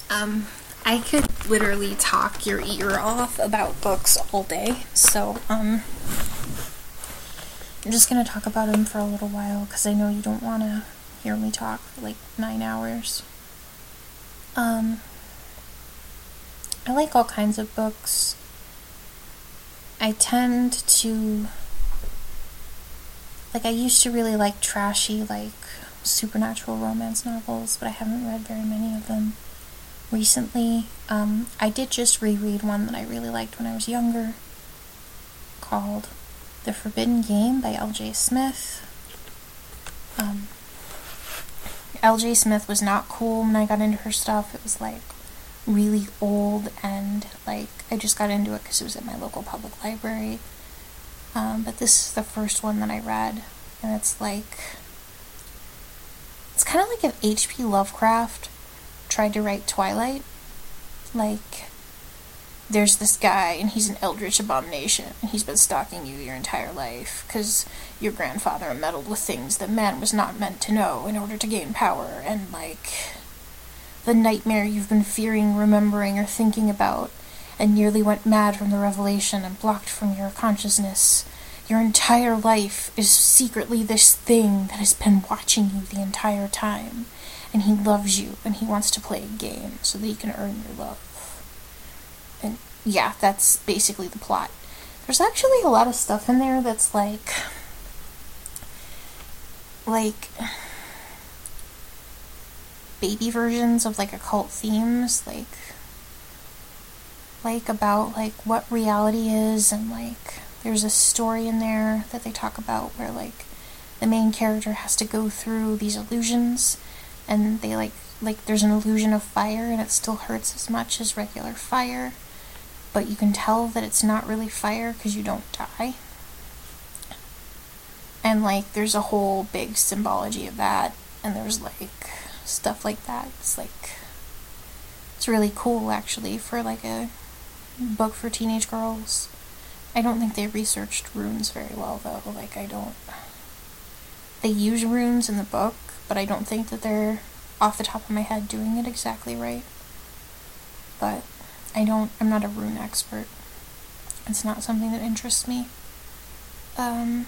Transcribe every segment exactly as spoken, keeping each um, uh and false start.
Um, I could literally talk your ear off about books all day, so, um, I'm just gonna talk about them for a little while, because I know you don't want to hear me talk for like nine hours. Um, I like all kinds of books. I tend to, like, I used to really like trashy, like, supernatural romance novels, but I haven't read very many of them recently. Um, I did just reread one that I really liked when I was younger, called The Forbidden Game by L J Smith. Um, L J Smith was not cool when I got into her stuff. It was, like, really old, and, like, I just got into it because it was at my local public library. Um, but this is the first one that I read, and it's, like, it's kind of like if H P Lovecraft tried to write Twilight. Like, there's this guy, and he's an eldritch abomination, and he's been stalking you your entire life, because your grandfather meddled with things that man was not meant to know in order to gain power, and, like, the nightmare you've been fearing, remembering, or thinking about, and nearly went mad from the revelation and blocked from your consciousness. Your entire life is secretly this thing that has been watching you the entire time, and he loves you, and he wants to play a game so that he can earn your love. And yeah, that's basically the plot. There's actually a lot of stuff in there that's like, like, baby versions of, like, occult themes, like, like, about, like, what reality is, and, like, there's a story in there that they talk about where, like, the main character has to go through these illusions, and they, like, like, there's an illusion of fire, and it still hurts as much as regular fire, but you can tell that it's not really fire because you don't die. And, like, there's a whole big symbology of that, and there's, like, stuff like that. It's, like, it's really cool, actually, for, like, a book for teenage girls. I don't think they researched runes very well, though. Like, I don't... They use runes in the book, but I don't think that they're, off the top of my head, doing it exactly right. But I don't... I'm not a rune expert. It's not something that interests me. Um...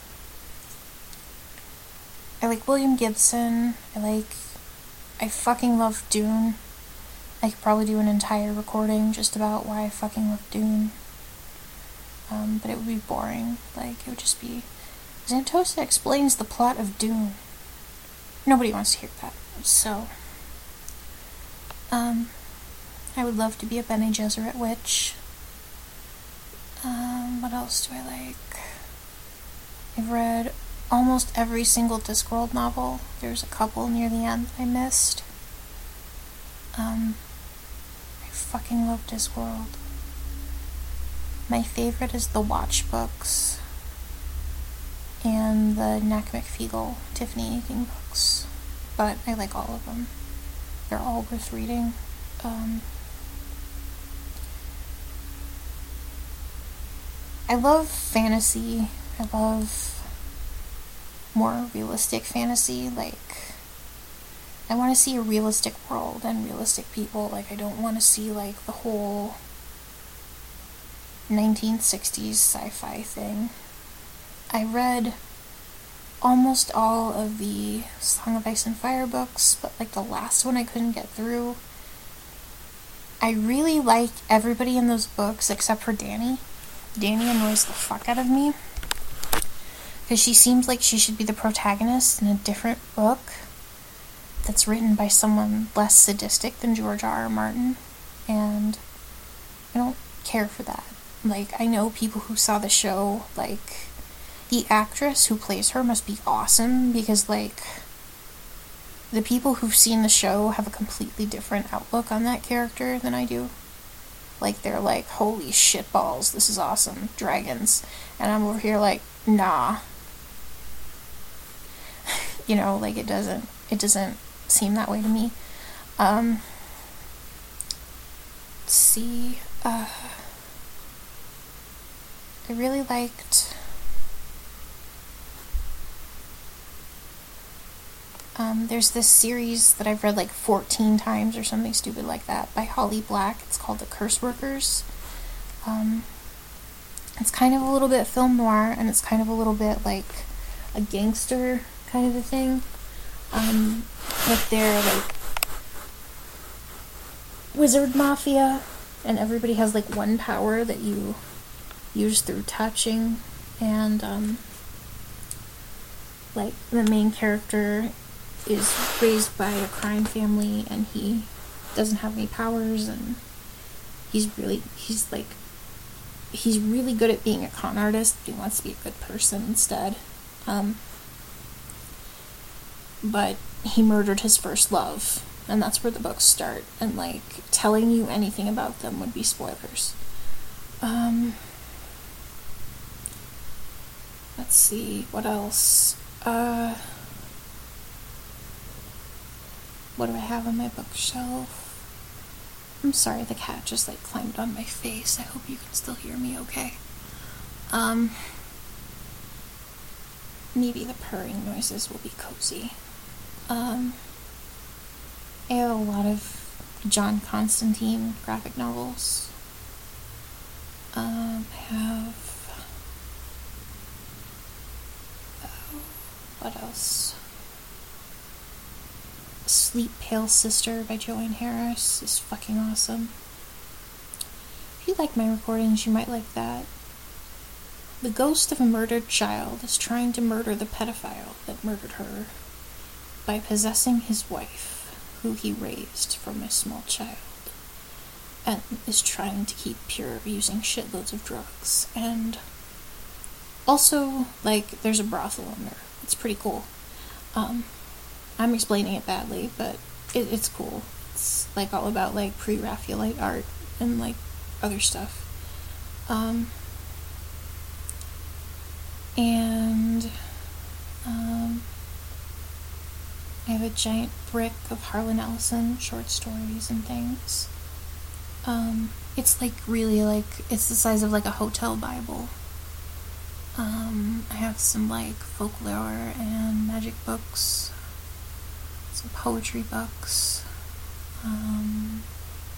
I like William Gibson. I like... I fucking love Dune. I could probably do an entire recording just about why I fucking love Dune. Um, but it would be boring. Like, it would just be... Zantosa explains the plot of Dune. Nobody wants to hear that. So... Um... I would love to be a Bene Gesserit witch. Um, what else do I like? I've read almost every single Discworld novel. There's a couple near the end I missed. Um, I fucking love Discworld. My favorite is the Watch books and the Knack McFeagle Tiffany Aching books, but I like all of them. They're all worth reading. Um, I love fantasy. I love more realistic fantasy. Like, I want to see a realistic world and realistic people. Like, I don't want to see, like, the whole nineteen sixties sci-fi thing. I read almost all of the Song of Ice and Fire books, but, like, the last one I couldn't get through. I really like everybody in those books except for Dany. Dany annoys the fuck out of me, because she seems like she should be the protagonist in a different book that's written by someone less sadistic than George R. R. Martin, and I don't care for that. Like, I know people who saw the show, like, the actress who plays her must be awesome, because, like, the people who've seen the show have a completely different outlook on that character than I do. Like, they're like, holy shit balls, this is awesome, dragons. And I'm over here like, nah. You know, like, it doesn't, it doesn't seem that way to me. Um, let's see, uh, I really liked, Um, there's this series that I've read like fourteen times or something stupid like that by Holly Black. It's called The Curse Workers. Um, it's kind of a little bit film noir, and it's kind of a little bit like a gangster kind of a thing. Um, but they're like wizard mafia, and everybody has like one power that you use through touching, and um, like the main character is raised by a crime family, and he doesn't have any powers, and he's really, he's like, he's really good at being a con artist, but he wants to be a good person instead. Um, but he murdered his first love, and that's where the books start, and like, telling you anything about them would be spoilers. Um, let's see, what else? Uh... What do I have on my bookshelf? I'm sorry, the cat just like climbed on my face. I hope you can still hear me okay. Um, maybe the purring noises will be cozy. Um, I have a lot of John Constantine graphic novels. Um, I have... Oh, what else? Sleep Pale Sister by Joanne Harris is fucking awesome. If you like my recordings, you might like that. The ghost of a murdered child is trying to murder the pedophile that murdered her by possessing his wife, who he raised from a small child, and is trying to keep pure using shitloads of drugs. And also, like, there's a brothel in there. It's pretty cool. Um... I'm explaining it badly, but it, it's cool. It's like all about like pre-Raphaelite art and like other stuff. Um, and um, I have a giant brick of Harlan Ellison short stories and things. Um, it's like really like, it's the size of like a hotel Bible. Um, I have some like folklore and magic books. Some poetry books. Um,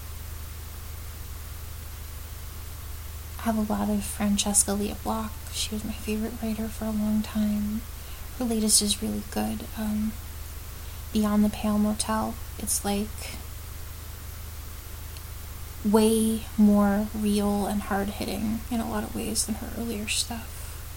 I have a lot of Francesca Lia Block. She was my favorite writer for a long time. Her latest is really good. Um, Beyond the Pale Motel. It's like way more real and hard-hitting in a lot of ways than her earlier stuff.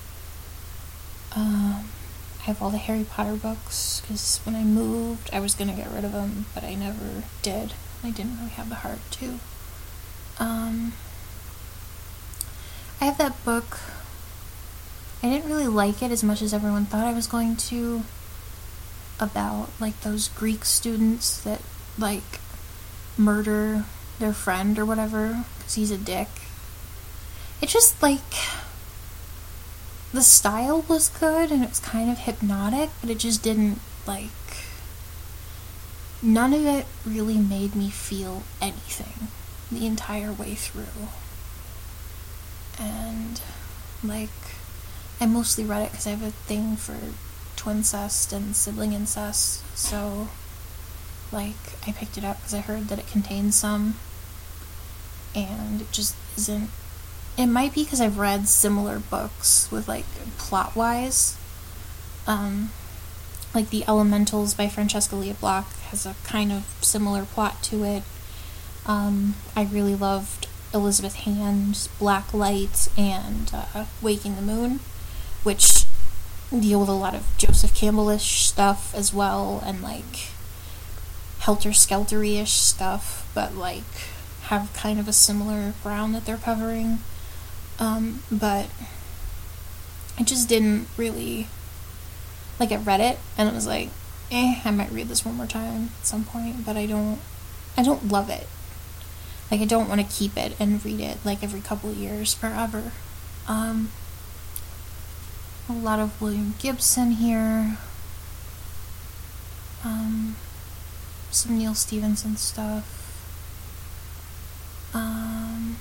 Um, I have all the Harry Potter books, because when I moved, I was going to get rid of them, but I never did. I didn't really have the heart to. Um, I have that book. I didn't really like it as much as everyone thought I was going to, about, like, those Greek students that, like, murder their friend or whatever, because he's a dick. It just, like... The style was good, and it was kind of hypnotic, but it just didn't, like... None of it really made me feel anything the entire way through. And, like, I mostly read it because I have a thing for twincest and sibling incest, so, like, I picked it up because I heard that it contains some, and it just isn't. It might be because I've read similar books with, like, plot-wise. Um, like, The Elementals by Francesca Lia Block has a kind of similar plot to it. Um, I really loved Elizabeth Hand's Black Light and uh, Waking the Moon, which deal with a lot of Joseph Campbell-ish stuff as well, and, like, helter-skelter-ish stuff, but, like, have kind of a similar ground that they're covering. Um, but I just didn't really, like, I read it, and it was like, eh, I might read this one more time at some point, but I don't, I don't love it. Like, I don't want to keep it and read it, like, every couple of years forever. Um, a lot of William Gibson here. Um, some Neil Stephenson stuff. Um...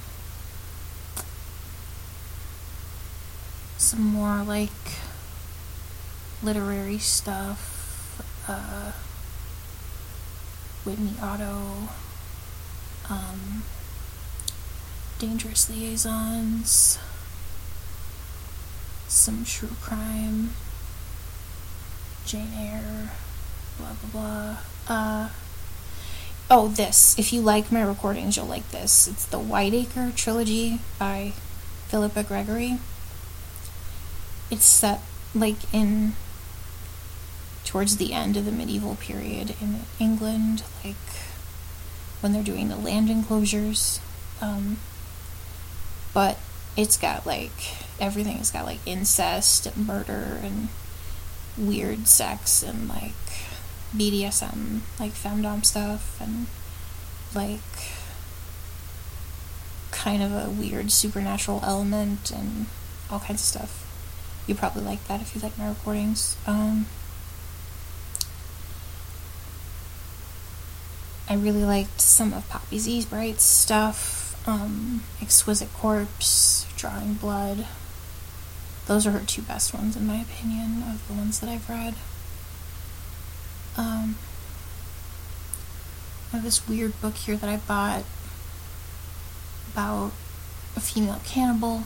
Some more, like, literary stuff. uh, Whitney Otto, um, Dangerous Liaisons, some true crime, Jane Eyre, blah blah blah. Uh, oh, this. If you like my recordings, you'll like this. It's the Whiteacre Trilogy by Philippa Gregory. It's set, like, in towards the end of the medieval period in England, like, when they're doing the land enclosures. Um, but it's got, like, everything. It's got, like, incest and murder and weird sex and, like, B D S M, like, femdom stuff, and, like, kind of a weird supernatural element and all kinds of stuff. You probably like that if you like my recordings. Um, I really liked some of Poppy Zeebright's stuff, um, Exquisite Corpse, Drawing Blood. Those are her two best ones, in my opinion, of the ones that I've read. Um, I have this weird book here that I bought about a female cannibal.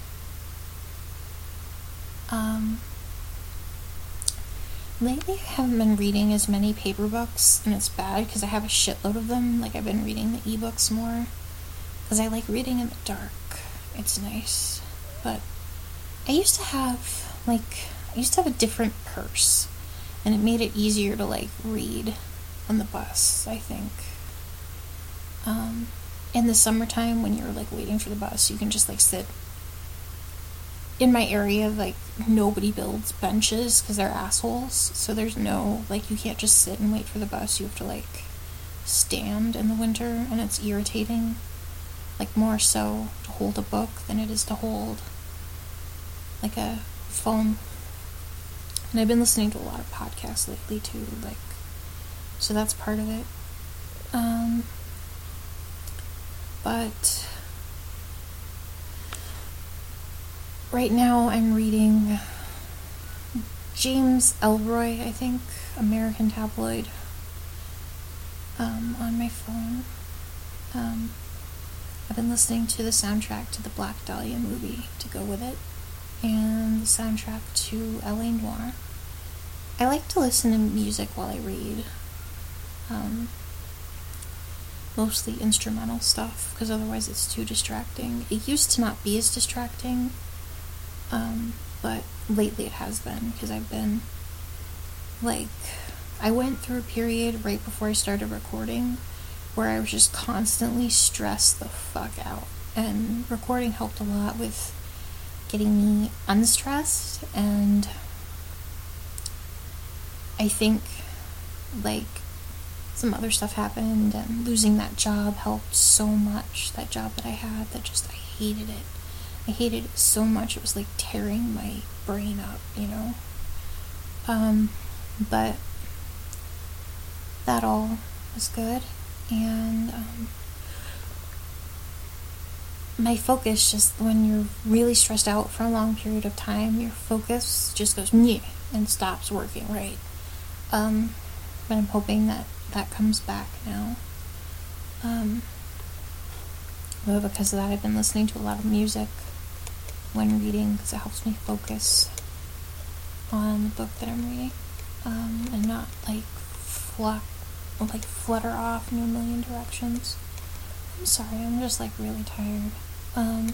Um, lately I haven't been reading as many paper books, and it's bad because I have a shitload of them. Like, I've been reading the ebooks more because I like reading in the dark. It's nice. But I used to have, like, I used to have a different purse, and it made it easier to, like, read on the bus, I think. Um, in the summertime, when you're, like, waiting for the bus, you can just, like, sit. In my area, like, nobody builds benches because they're assholes, so there's no, like, you can't just sit and wait for the bus. You have to, like, stand in the winter, and it's irritating, like, more so to hold a book than it is to hold, like, a phone. And I've been listening to a lot of podcasts lately, too, like, so that's part of it. Um, but right now I'm reading James Ellroy, I think, American Tabloid, um, on my phone. Um, I've been listening to the soundtrack to the Black Dahlia movie to go with it, and the soundtrack to L A. Noire. I like to listen to music while I read. Um, mostly instrumental stuff, because otherwise it's too distracting. It used to not be as distracting, um, but lately it has been, because I've been, like, I went through a period right before I started recording where I was just constantly stressed the fuck out, and recording helped a lot with getting me unstressed, and I think, like, some other stuff happened, and losing that job helped so much. That job that I had, that just, I hated it. I hated it so much, it was like tearing my brain up, you know? Um, but that all was good, and, um, my focus just, when you're really stressed out for a long period of time, your focus just goes, nyeh, and stops working, right? Um, but I'm hoping that that comes back now. Um, but because of that, I've been listening to a lot of music when reading, because it helps me focus on the book that I'm reading, um, and not, like, fluck, like, flutter off in a million directions. I'm sorry, I'm just, like, really tired. Um,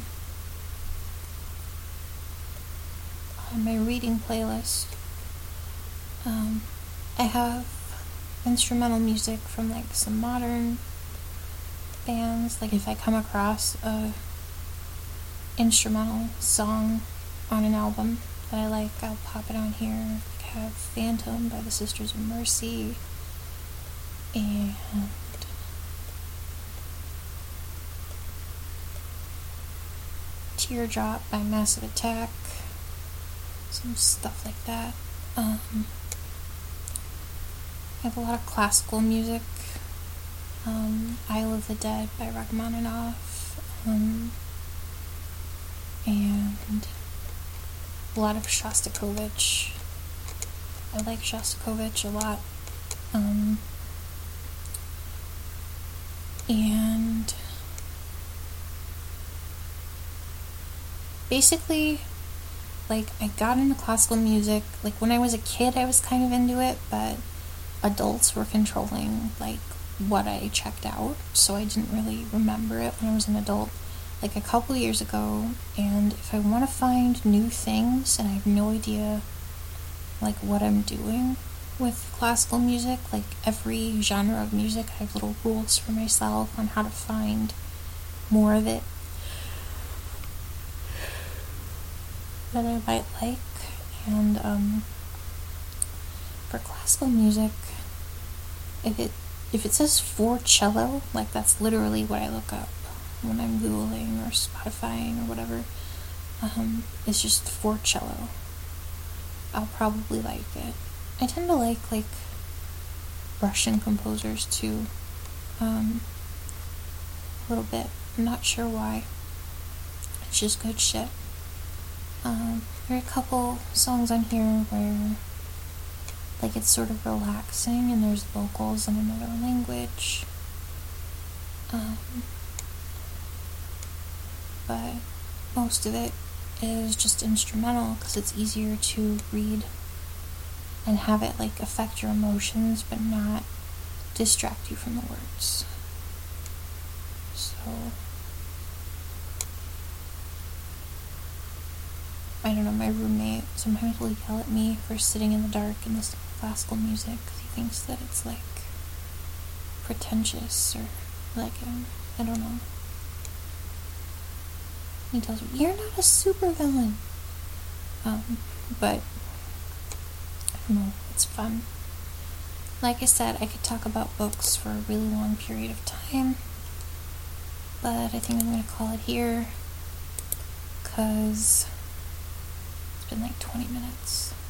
on my reading playlist, um, I have instrumental music from, like, some modern bands. Like, if I come across a instrumental song on an album that I like, I'll pop it on here. Like, I have Phantom by the Sisters of Mercy, and Teardrop by Massive Attack, some stuff like that. Um, I have a lot of classical music, um, Isle of the Dead by Rachmaninoff, um, and a lot of Shostakovich. I like Shostakovich a lot. Um, and basically, like, I got into classical music, like, when I was a kid I was kind of into it, but adults were controlling, like, what I checked out, so I didn't really remember it when I was an adult, like, a couple years ago, and if I want to find new things, and I have no idea, like, what I'm doing with classical music, like, every genre of music, I have little rules for myself on how to find more of it that I might like, and, um, for classical music, if it if it says for cello, like, that's literally what I look up when I'm Googling or Spotifying or whatever. Um, it's just for cello. I'll probably like it. I tend to like, like, Russian composers too, um, a little bit. I'm not sure why. It's just good shit. Um, there are a couple songs on here where, like, it's sort of relaxing and there's vocals in another language. Um, but most of it is just instrumental because it's easier to read and have it, like, affect your emotions but not distract you from the words. So I don't know, my roommate sometimes will yell at me for sitting in the dark and listening to classical music because he thinks that it's, like, pretentious or, like, um, I don't know. He tells me, you're not a supervillain. Um, but, I don't know, it's fun. Like I said, I could talk about books for a really long period of time, but I think I'm going to call it here, because it's been like twenty minutes.